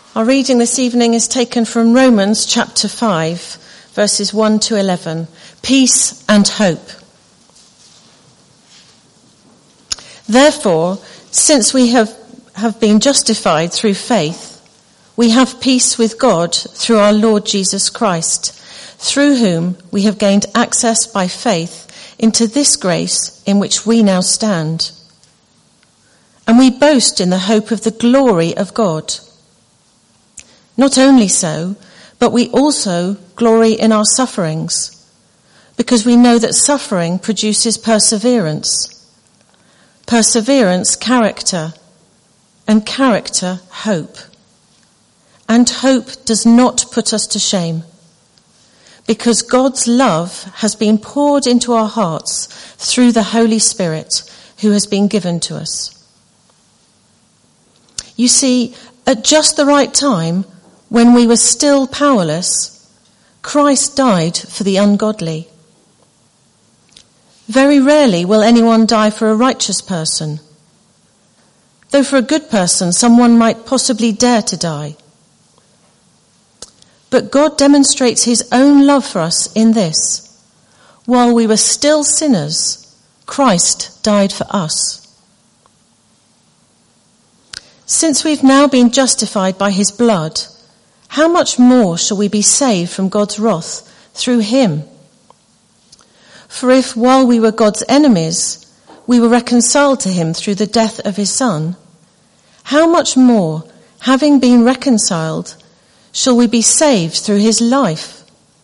Our reading this evening is taken from Romans chapter 5, verses 1 to 11. Peace and hope. Therefore, since we have been justified through faith, we have peace with God through our Lord Jesus Christ, through whom we have gained access by faith into this grace in which we now stand. And we boast in the hope of the glory of God. Not only so, but we also glory in our sufferings, because we know that suffering produces perseverance. Perseverance, character, and character, hope. And hope does not put us to shame, because God's love has been poured into our hearts through the Holy Spirit who has been given to us. You see, at just the right time, when we were still powerless, Christ died for the ungodly. Very rarely will anyone die for a righteous person, though for a good person someone might possibly dare to die. But God demonstrates his own love for us in this: while we were still sinners, Christ died for us. Since we've now been justified by his blood, how much more shall we be saved from God's wrath through him? For if, while we were God's enemies, we were reconciled to him through the death of his Son, how much more, having been reconciled, shall we be saved through his life?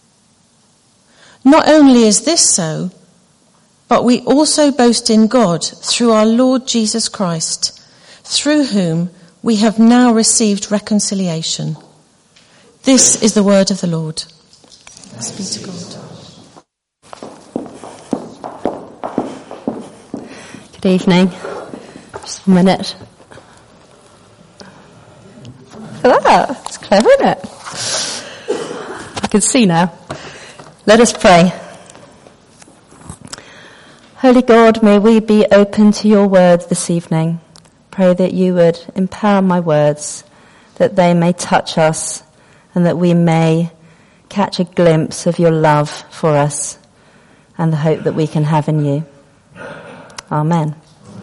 Not only is this so, but we also boast in God through our Lord Jesus Christ, through whom we have now received reconciliation. This is the word of the Lord. Thanks be to God. Good evening. Just a minute. Look at that. It's clever, isn't it? I can see now. Let us pray. Holy God, may we be open to your word this evening. Pray that you would empower my words, that they may touch us, and that we may catch a glimpse of your love for us and the hope that we can have in you. Amen.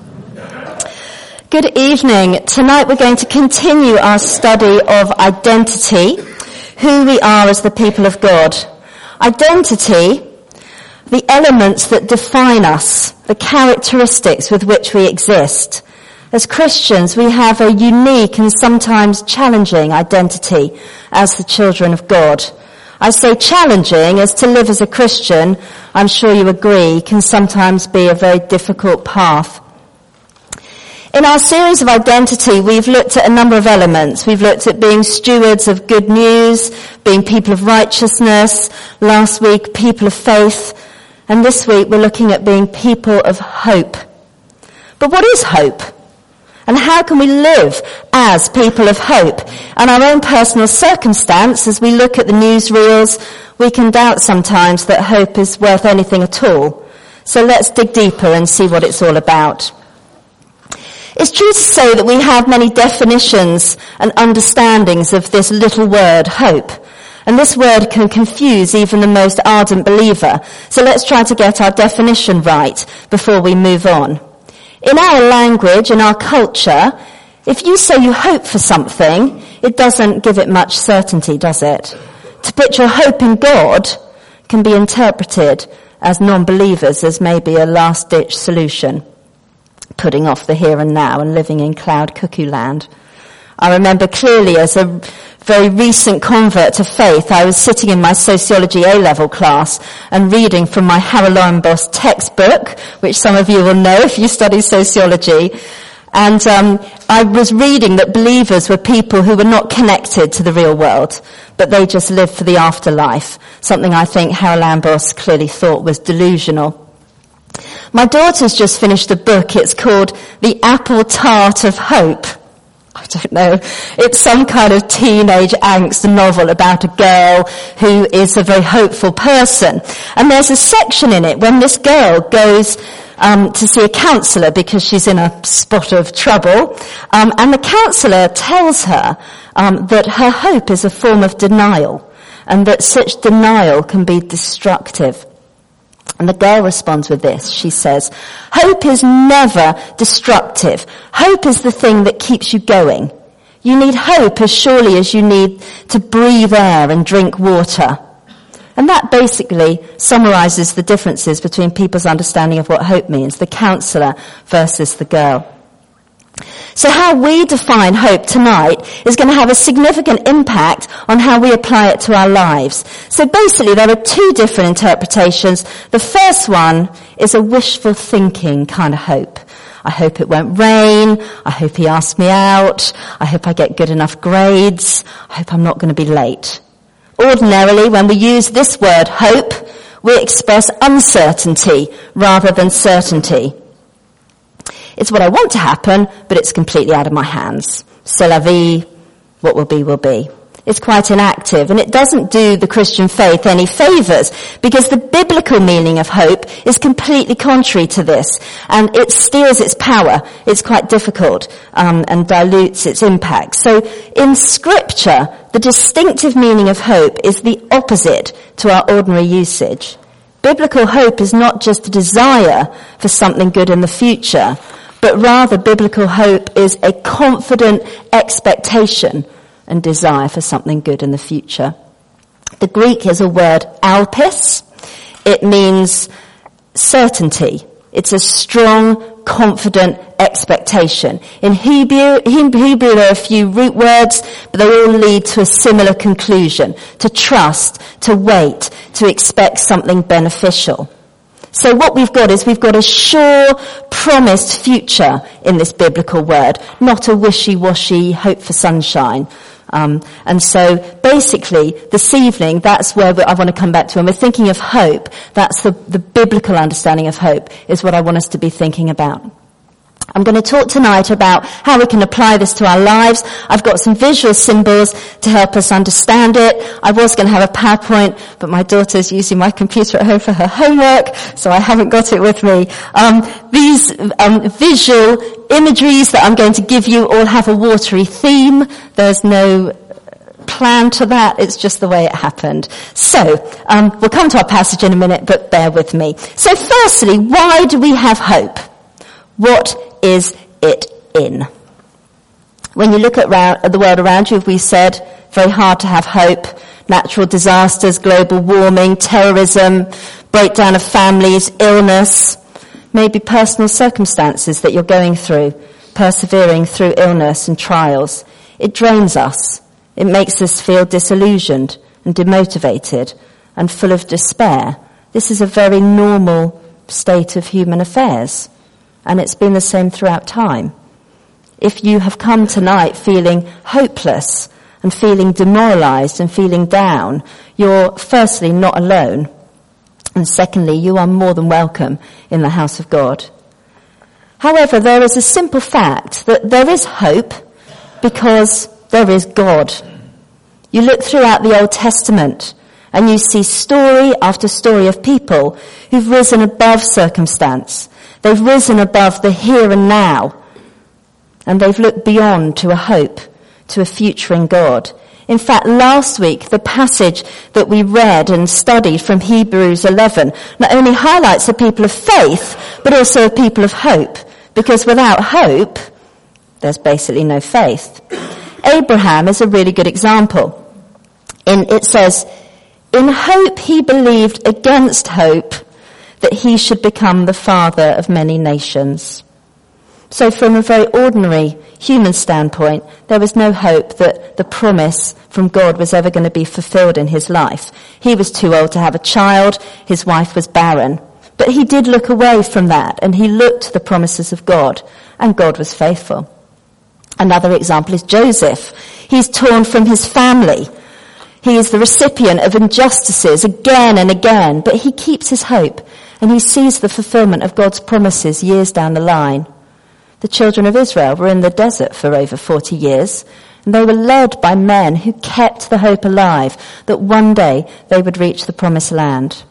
Good evening. Tonight we're going to continue our study of identity, who we are as the people of God. Identity, the elements that define us, the characteristics with which we exist. As Christians, we have a unique and sometimes challenging identity as the children of God. I say challenging as to live as a Christian, I'm sure you agree, can sometimes be a very difficult path. In our series of identity, we've looked at a number of elements. We've looked at being stewards of good news, being people of righteousness, last week people of faith, and this week we're looking at being people of hope. But what is hope? And how can we live as people of hope? And our own personal circumstance, as we look at the newsreels, we can doubt sometimes that hope is worth anything at all. So let's dig deeper and see what it's all about. It's true to say that we have many definitions and understandings of this little word, hope. And this word can confuse even the most ardent believer. So let's try to get our definition right before we move on. In our language, in our culture, if you say you hope for something, it doesn't give it much certainty, does it? To put your hope in God can be interpreted as non-believers as maybe a last-ditch solution, putting off the here and now and living in cloud cuckoo land. I remember clearly as a very recent convert to faith, I was sitting in my sociology A-level class and reading from my Harold Lauenbos textbook, which some of you will know if you study sociology. And I was reading that believers were people who were not connected to the real world, but they just lived for the afterlife, something I think Harold Lauenbos clearly thought was delusional. My daughter's just finished a book. It's called The Apple Tart of Hope. I don't know. It's some kind of teenage angst novel about a girl who is a very hopeful person. And there's a section in it when this girl goes to see a counsellor because she's in a spot of trouble. And the counsellor tells her that her hope is a form of denial, and that such denial can be destructive. And the girl responds with this. She says, hope is never destructive. Hope is the thing that keeps you going. You need hope as surely as you need to breathe air and drink water. And that basically summarizes the differences between people's understanding of what hope means, the counsellor versus the girl. So how we define hope tonight is going to have a significant impact on how we apply it to our lives. So basically there are two different interpretations. The first one is a wishful thinking kind of hope. I hope it won't rain. I hope he asks me out. I hope I get good enough grades. I hope I'm not going to be late. Ordinarily, when we use this word hope, we express uncertainty rather than certainty. It's what I want to happen, but it's completely out of my hands. C'est la vie, what will be, will be. It's quite inactive, and it doesn't do the Christian faith any favours, because the biblical meaning of hope is completely contrary to this, and it steals its power. It's quite difficult, and dilutes its impact. So in Scripture, the distinctive meaning of hope is the opposite to our ordinary usage. Biblical hope is not just a desire for something good in the future, but rather biblical hope is a confident expectation and desire for something good in the future. The Greek is a word alpis. It means certainty. It's a strong, confident expectation. In Hebrew there are a few root words, but they all lead to a similar conclusion: to trust, to wait, to expect something beneficial. So what we've got is we've got a sure, promised future in this biblical word, not a wishy-washy hope for sunshine. And so basically this evening, that's where I want to come back to. When we're thinking of hope, that's the biblical understanding of hope is what I want us to be thinking about. I'm going to talk tonight about how we can apply this to our lives. I've got some visual symbols to help us understand it. I was going to have a PowerPoint, but my daughter's using my computer at home for her homework, so I haven't got it with me. These visual imageries that I'm going to give you all have a watery theme. There's no plan to that. It's just the way it happened. So, we'll come to our passage in a minute, but bear with me. So firstly, why do we have hope? What is it in? When you look at the world around you, we said, very hard to have hope. Natural disasters, global warming, terrorism, breakdown of families, illness, maybe personal circumstances that you're going through, persevering through illness and trials. It drains us. It makes us feel disillusioned and demotivated and full of despair. This is a very normal state of human affairs. And it's been the same throughout time. If you have come tonight feeling hopeless and feeling demoralized and feeling down, you're firstly not alone. And secondly, you are more than welcome in the house of God. However, there is a simple fact that there is hope because there is God. You look throughout the Old Testament and you see story after story of people who've risen above circumstance. They've risen above the here and now, and they've looked beyond to a hope, to a future in God. In fact, last week, the passage that we read and studied from Hebrews 11 not only highlights a people of faith, but also a people of hope, because without hope, there's basically no faith. Abraham is a really good example. It says, in hope he believed against hope, that he should become the father of many nations. So from a very ordinary human standpoint, there was no hope that the promise from God was ever going to be fulfilled in his life. He was too old to have a child. His wife was barren. But he did look away from that, and he looked to the promises of God, and God was faithful. Another example is Joseph. He's torn from his family. He is the recipient of injustices again and again, but he keeps his hope. And he sees the fulfillment of God's promises years down the line. The children of Israel were in the desert for over 40 years, and they were led by men who kept the hope alive that one day they would reach the promised land.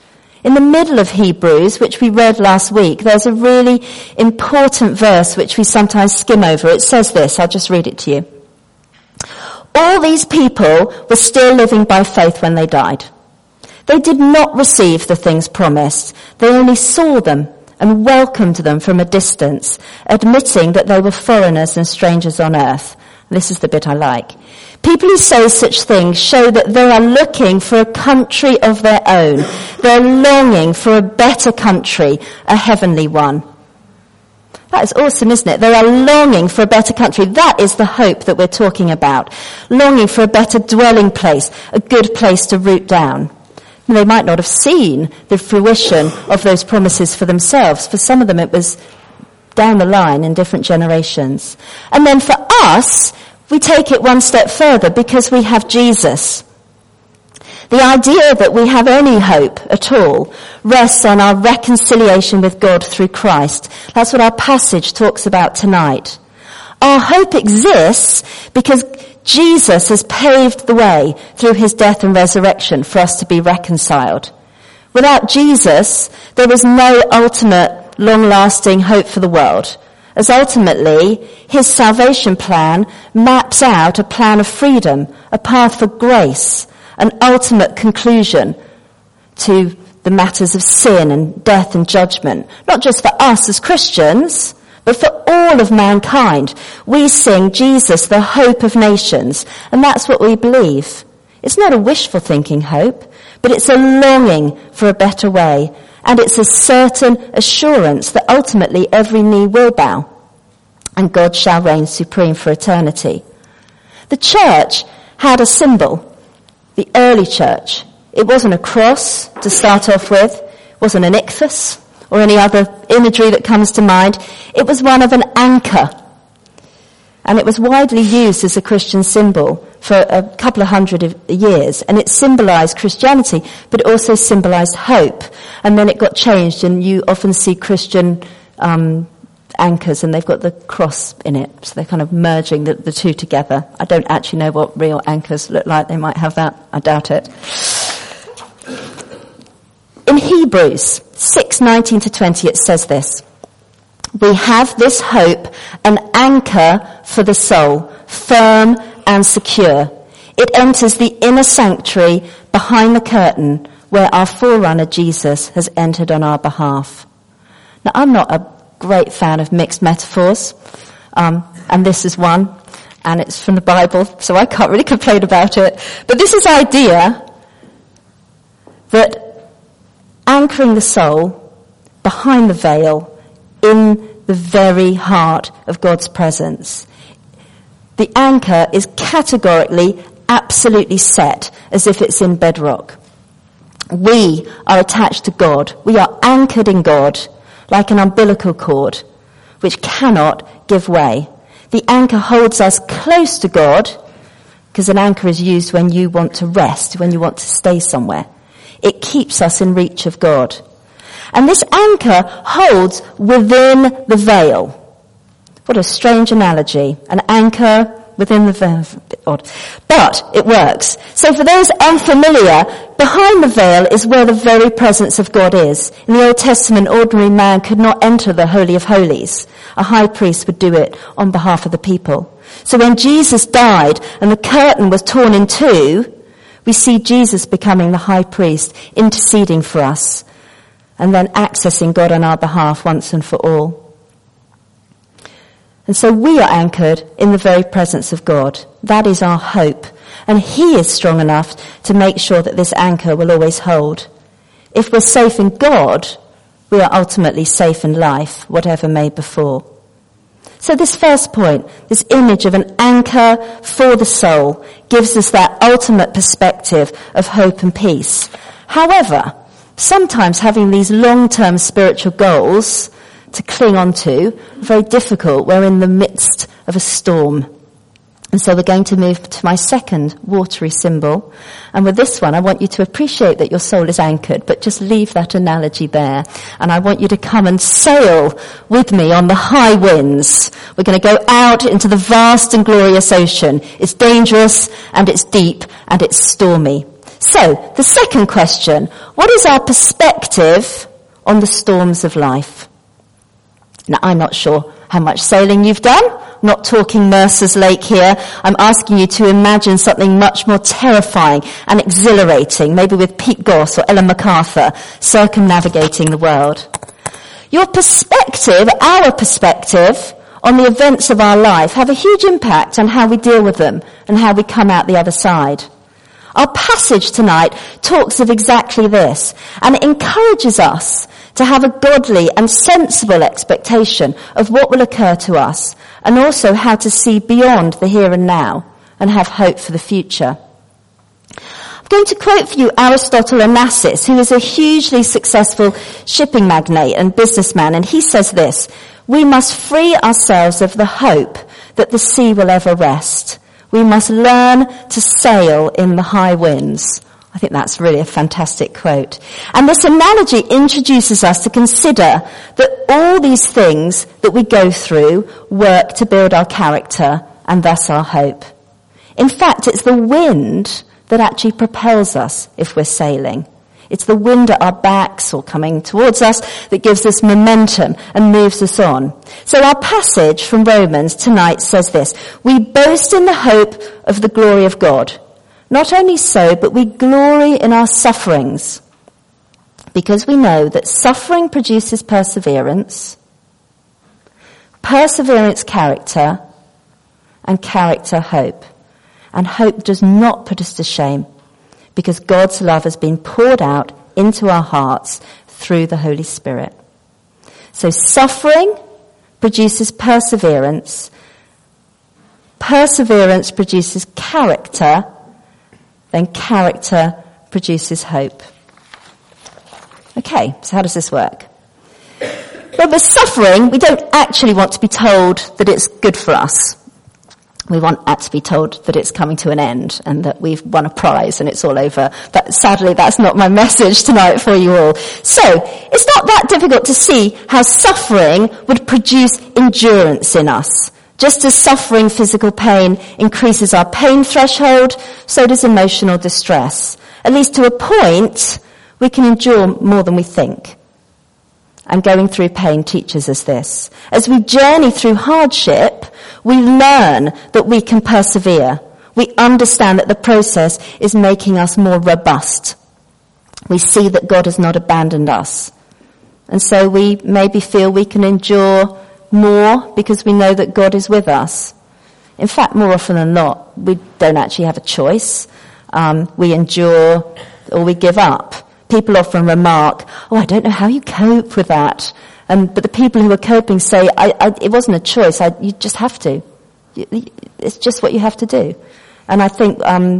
In the middle of Hebrews, which we read last week, there's a really important verse which we sometimes skim over. It says this, I'll just read it to you. All these people were still living by faith when they died. They did not receive the things promised. They only saw them and welcomed them from a distance, admitting that they were foreigners and strangers on earth. This is the bit I like. People who say such things show that they are looking for a country of their own. They're longing for a better country, a heavenly one. That is awesome, isn't it? They are longing for a better country. That is the hope that we're talking about. Longing for a better dwelling place, a good place to root down. And they might not have seen the fruition of those promises for themselves. For some of them it was down the line in different generations. And then for us, we take it one step further because we have Jesus. The idea that we have any hope at all rests on our reconciliation with God through Christ. That's what our passage talks about tonight. Our hope exists because Jesus has paved the way through his death and resurrection for us to be reconciled. Without Jesus, there is no ultimate long-lasting hope for the world, as ultimately his salvation plan maps out a plan of freedom, a path for grace, an ultimate conclusion to the matters of sin and death and judgment, not just for us as Christians, but for all of mankind. We sing Jesus, the hope of nations, and that's what we believe. It's not a wishful thinking hope, but it's a longing for a better way, and it's a certain assurance that ultimately every knee will bow, and God shall reign supreme for eternity. The church had a symbol, the early church. It wasn't a cross to start off with, it wasn't an ichthus, or any other imagery that comes to mind. It was one of an anchor. And it was widely used as a Christian symbol for a couple of hundred years. And it symbolized Christianity, but it also symbolized hope. And then it got changed, and you often see Christian anchors, and they've got the cross in it. So they're kind of merging the two together. I don't actually know what real anchors look like. They might have that. I doubt it. In Hebrews 6:19-20, it says this: we have this hope, an anchor for the soul, firm and secure. It enters the inner sanctuary behind the curtain where our forerunner Jesus has entered on our behalf. Now, I'm not a great fan of mixed metaphors, and this is one, and it's from the Bible, so I can't really complain about it. But this is the idea that anchoring the soul behind the veil in the very heart of God's presence. The anchor is categorically, absolutely set as if it's in bedrock. We are attached to God. We are anchored in God like an umbilical cord which cannot give way. The anchor holds us close to God, because an anchor is used when you want to rest, when you want to stay somewhere. It keeps us in reach of God. And this anchor holds within the veil. What a strange analogy. An anchor within the veil. A bit odd. But it works. So for those unfamiliar, behind the veil is where the very presence of God is. In the Old Testament, ordinary man could not enter the Holy of Holies. A high priest would do it on behalf of the people. So when Jesus died and the curtain was torn in two, we see Jesus becoming the high priest, interceding for us, and then accessing God on our behalf once and for all. And so we are anchored in the very presence of God. That is our hope. And he is strong enough to make sure that this anchor will always hold. If we're safe in God, we are ultimately safe in life, whatever may befall. So this first point, this image of an anchor for the soul, gives us that ultimate perspective of hope and peace. However, sometimes having these long-term spiritual goals to cling on to are very difficult. We're in the midst of a storm. And so we're going to move to my second watery symbol. And with this one, I want you to appreciate that your soul is anchored, but just leave that analogy there. And I want you to come and sail with me on the high winds. We're going to go out into the vast and glorious ocean. It's dangerous, and it's deep, and it's stormy. So, the second question: what is our perspective on the storms of life? Now, I'm not sure how much sailing you've done. I'm not talking Mercer's Lake here. I'm asking you to imagine something much more terrifying and exhilarating, maybe with Pete Goss or Ellen MacArthur circumnavigating the world. Your perspective, our perspective, on the events of our life have a huge impact on how we deal with them and how we come out the other side. Our passage tonight talks of exactly this, and it encourages us to have a godly and sensible expectation of what will occur to us, and also how to see beyond the here and now and have hope for the future. I'm going to quote for you Aristotle Onassis, who is a hugely successful shipping magnate and businessman, and he says this: "We must free ourselves of the hope that the sea will ever rest. We must learn to sail in the high winds." I think that's really a fantastic quote. And this analogy introduces us to consider that all these things that we go through work to build our character and thus our hope. In fact, it's the wind that actually propels us if we're sailing. It's the wind at our backs or coming towards us that gives us momentum and moves us on. So our passage from Romans tonight says this: "We boast in the hope of the glory of God. Not only so, but we glory in our sufferings, because we know that suffering produces perseverance, perseverance character, and character hope. And hope does not put us to shame, because God's love has been poured out into our hearts through the Holy Spirit." So suffering produces perseverance. Perseverance produces character. Then character produces hope. Okay, so how does this work? Well, with suffering, we don't actually want to be told that it's good for us. We want to be told that it's coming to an end and that we've won a prize and it's all over. But sadly, that's not my message tonight for you all. So, it's not that difficult to see how suffering would produce endurance in us. Just as suffering physical pain increases our pain threshold, so does emotional distress. At least to a point, we can endure more than we think. And going through pain teaches us this. As we journey through hardship, we learn that we can persevere. We understand that the process is making us more robust. We see that God has not abandoned us. And so we maybe feel we can endure more because we know that God is with us. In fact, more often than not, we don't actually have a choice. We endure or we give up. People often remark, "Oh, I don't know how you cope with that." But the people who are coping say, it wasn't a choice. You just have to. It's just what you have to do. And I think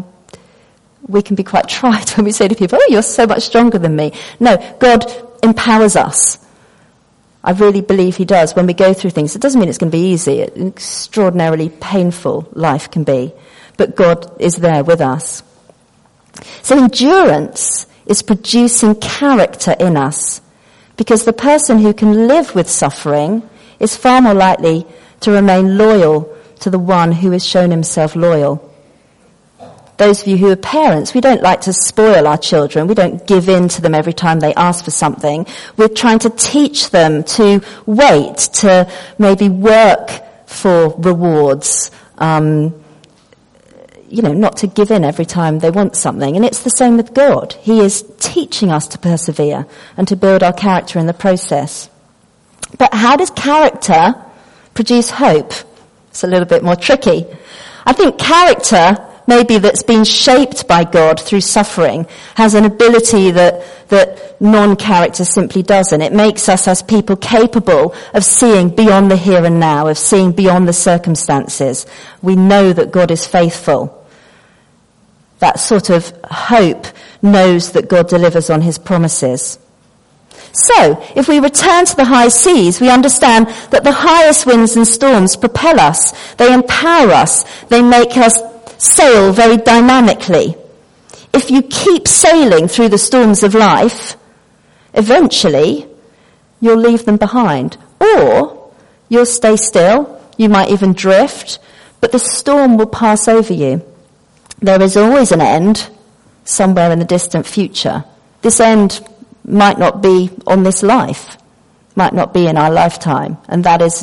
we can be quite trite when we say to people, "Oh, you're so much stronger than me." No, God empowers us. I really believe he does when we go through things. It doesn't mean it's going to be easy. An extraordinarily painful life can be. But God is there with us. So endurance is producing character in us, because the person who can live with suffering is far more likely to remain loyal to the one who has shown himself loyal. Those of you who are parents, we don't like to spoil our children. We don't give in to them every time they ask for something. We're trying to teach them to wait, to maybe work for rewards, not to give in every time they want something. And it's the same with God. He is teaching us to persevere and to build our character in the process. But how does character produce hope? It's a little bit more tricky. I think character, maybe that's been shaped by God through suffering, has an ability that non-character simply doesn't. It makes us as people capable of seeing beyond the here and now, of seeing beyond the circumstances. We know that God is faithful. That sort of hope knows that God delivers on his promises. So, if we return to the high seas, we understand that the highest winds and storms propel us, they empower us, they make us sail very dynamically. If you keep sailing through the storms of life, eventually you'll leave them behind. Or you'll stay still, you might even drift, but the storm will pass over you. There is always an end somewhere in the distant future. This end might not be on this life, might not be in our lifetime, and that is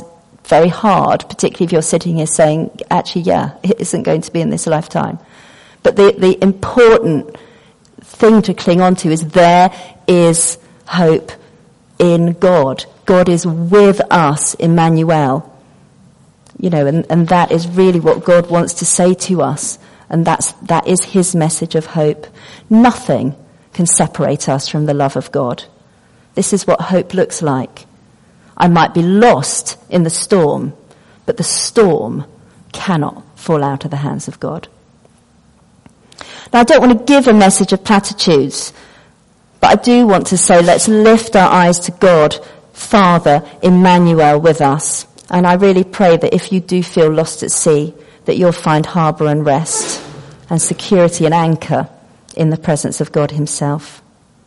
very hard, particularly if you're sitting here saying, actually, yeah, it isn't going to be in this lifetime. But the important thing to cling on to is there is hope in God. God is with us, Emmanuel. You know, and that is really what God wants to say to us. And that is his message of hope. Nothing can separate us from the love of God. This is what hope looks like. I might be lost in the storm, but the storm cannot fall out of the hands of God. Now, I don't want to give a message of platitudes, but I do want to say let's lift our eyes to God, Father, Emmanuel with us. And I really pray that if you do feel lost at sea, that you'll find harbour and rest and security and anchor in the presence of God himself.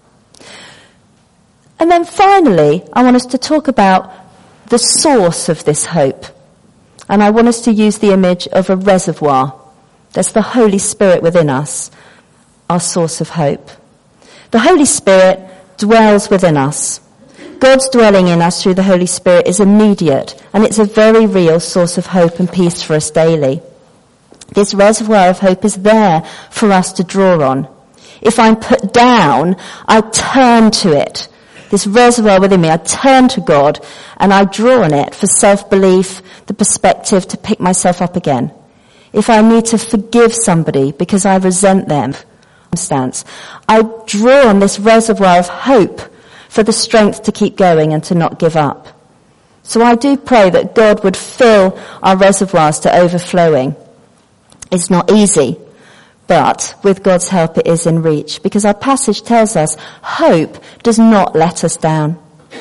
And then finally, I want us to talk about the source of this hope. And I want us to use the image of a reservoir. That's the Holy Spirit within us, our source of hope. The Holy Spirit dwells within us. God's dwelling in us through the Holy Spirit is immediate, and it's a very real source of hope and peace for us daily. This reservoir of hope is there for us to draw on. If I'm put down, I turn to it. This reservoir within me, I turn to God and I draw on it for self-belief, the perspective to pick myself up again. If I need to forgive somebody because I resent them, I draw on this reservoir of hope for the strength to keep going and to not give up. So I do pray that God would fill our reservoirs to overflowing. It's not easy, but with God's help it is in reach, because our passage tells us hope does not let us down.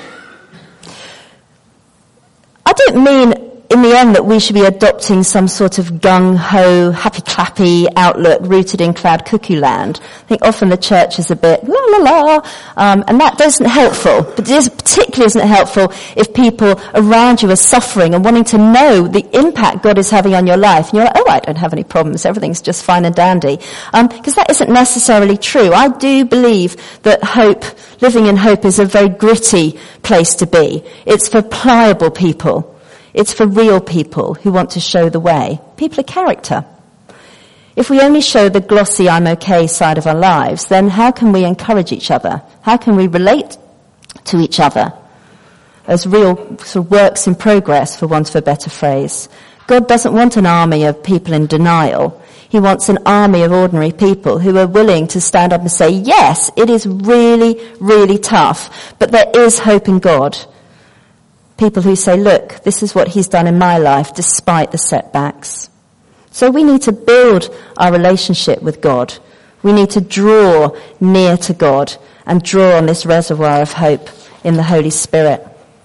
I don't mean in the end that we should be adopting some sort of gung-ho, happy-clappy outlook rooted in cloud cuckoo land. I think often the church is a bit la-la-la, and that isn't helpful. But it particularly isn't helpful if people around you are suffering and wanting to know the impact God is having on your life. And you're like, oh, I don't have any problems, everything's just fine and dandy. Because that isn't necessarily true. I do believe that hope, living in hope, is a very gritty place to be. It's for pliable people. It's for real people who want to show the way. People of character. If we only show the glossy I'm okay side of our lives, then how can we encourage each other? How can we relate to each other as real sort of works in progress, for want of a better phrase? God doesn't want an army of people in denial. He wants an army of ordinary people who are willing to stand up and say, yes, it is really, really tough, but there is hope in God. People who say, look, this is what he's done in my life despite the setbacks. So we need to build our relationship with God. We need to draw near to God and draw on this reservoir of hope in the Holy Spirit.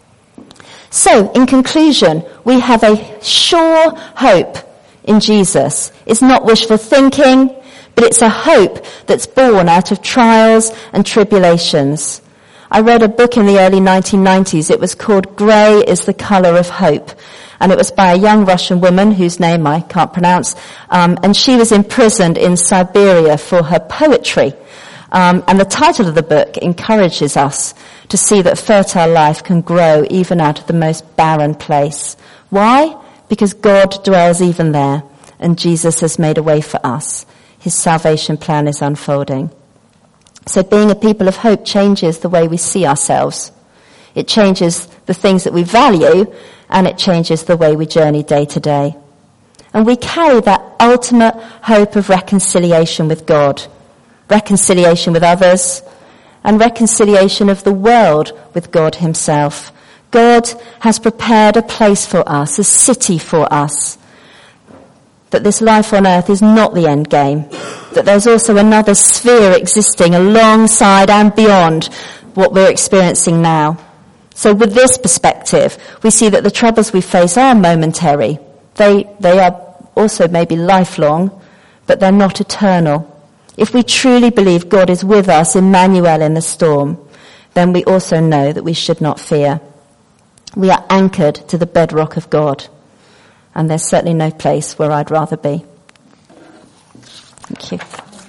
So, in conclusion, we have a sure hope in Jesus. It's not wishful thinking, but it's a hope that's born out of trials and tribulations. I read a book in the early 1990s. It was called Grey is the Colour of Hope. And it was by a young Russian woman whose name I can't pronounce. And she was imprisoned in Siberia for her poetry. And the title of the book encourages us to see that fertile life can grow even out of the most barren place. Why? Because God dwells even there. And Jesus has made a way for us. His salvation plan is unfolding. So being a people of hope changes the way we see ourselves. It changes the things that we value, and it changes the way we journey day to day. And we carry that ultimate hope of reconciliation with God, reconciliation with others, and reconciliation of the world with God himself. God has prepared a place for us, a city for us. That this life on earth is not the end game. That there's also another sphere existing alongside and beyond what we're experiencing now. So with this perspective, we see that the troubles we face are momentary. They are also maybe lifelong, but they're not eternal. If we truly believe God is with us, Emmanuel, in the storm, then we also know that we should not fear. We are anchored to the bedrock of God. And there's certainly no place where I'd rather be. Thank you.